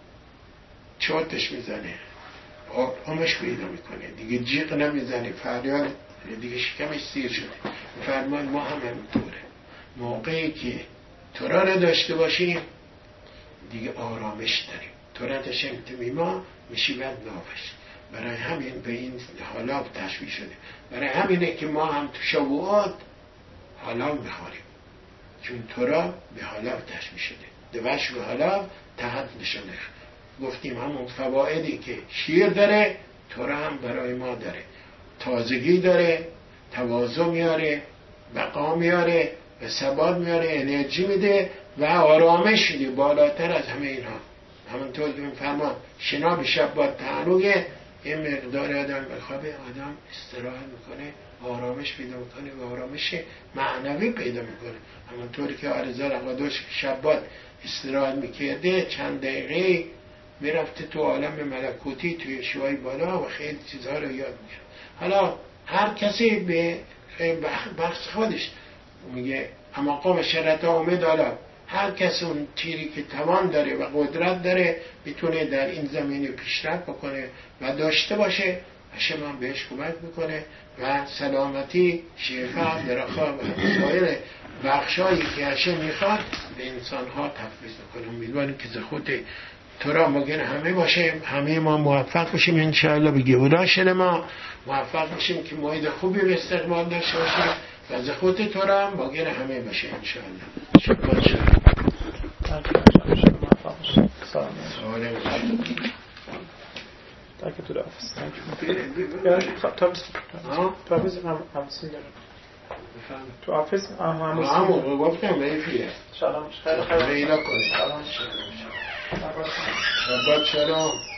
چوتش میزنه، آرامش پیدا میکنه، دیگه جیغ نمیزنه، فریاد دیگه شکمش سیر شده. فرمان ما هم همینطوره، موقعی که تورا رو داشته باشیم دیگه آرامش داریم. تورا تشم تمیما میشی بد نافش. برای همین به این حالا تشبیه شده. برای همینه که ما هم تو شبوات حالا میخوریم، چون تورا به حالا تشبیه شده. دوش به حالا تحت نشانه. گفتیم همون فوائدی که شیر داره تورا هم برای ما داره. تازگی داره، تواضع میاره، بقا میاره، و ثبات میاره، انرژی میده و آرامش میده بالاتر از همه اینها. همونطور که میفرمان شنا به شب با تعلقه یه مقدار آدم بخوابه آدم استراحت میکنه، آرامش پیدا میکنه و آرامش معنوی پیدا میکنه. همونطوری که آرزا رقادوش شبات استراحت میکرده چند دقیقه میرفته تو عالم ملکوتی توی شوای بالا و خیلی چیزها رو یاد میگیره. حالا هر کسی به بخش خودش میگه اما قوم شرط آمد. حالا هر کس اون تیری که توان داره و قدرت داره میتونه در این زمینه پیشرفت بکنه و داشته باشه. هشم هم بهش کمک میکنه و سلامتی، شفا، درخا و سایر بخشایی که هشم میخواد به انسان ها تفویض میکنه. امیدواریم که خود تورا مگن همه باشه، همه ما موفق باشیم انشاءالله. به گهوداش ما موفق باشیم که موعد خوبی به استقبال داشته باشیم و زخوت تورا مگن همه باشه انشاءالله. شکر شد. Danke, du darfst. Ja, Thomas. Thomas, I'm single. تو آفیس هم همون همون گفتم میفیه سلام خیلی خیلی خیلی کنید. سلام شبات شلوم.